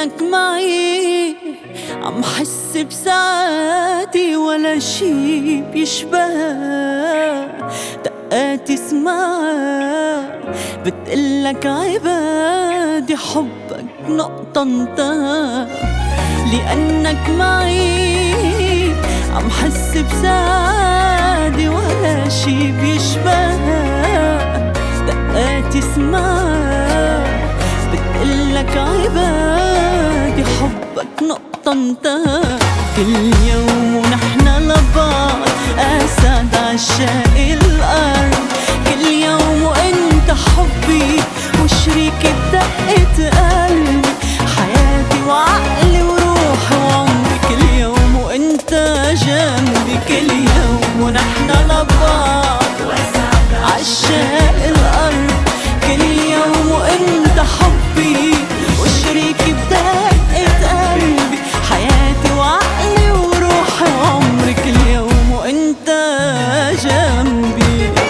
لأنك معي عم حس بسعادة ولا شي بيشبهها. دقات اسمعها بتقلك عبادي حبك نقطة انتهى. لأنك معي عم حس بسعادة ولا شي بيشبهها. دقات اسمعها بتقلك عبادي حبك نقطة انتهى. كل يوم ونحن لبعض أسعد عشاق الأرض. كل يوم وانت حبي وشريكي بدقة قلبي. حياتي وعقلي وروحي وعمري كل يوم وانت جنبي. كل يوم ونحن لبعض عشاق الأرض. كل يوم وانت حبي وشريكي بدقة قلبي. حياتي وعقلي وروحي وعمري كل يوم وانت جنبي.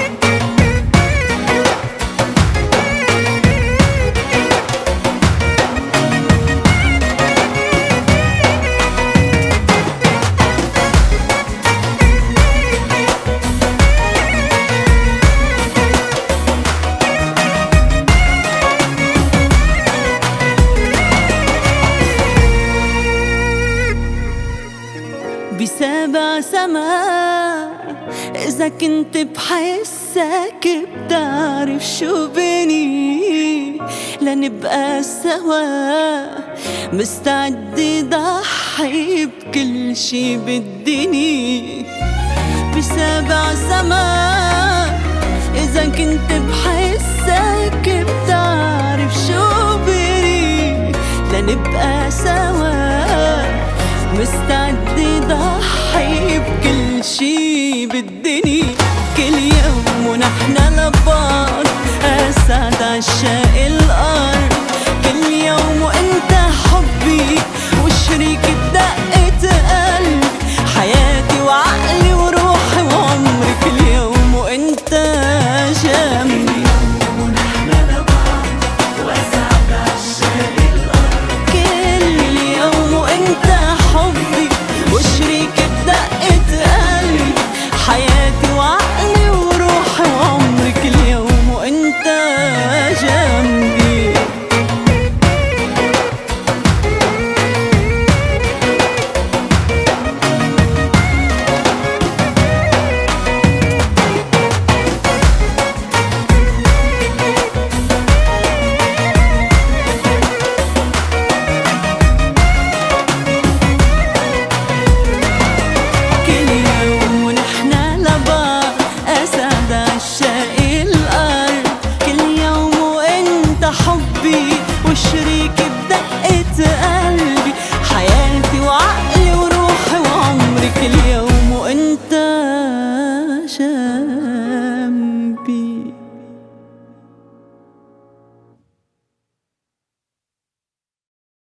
بسابع سما إذا كنت بحسك بتعرف شو بني. لنبقى سوا مستعد ضحي بكل شي بالدنيا. بسابع سما إذا كنت بحسك بتعرف شو بني. لنبقى سوا مستعد ضحي بكل شي بالدنيا.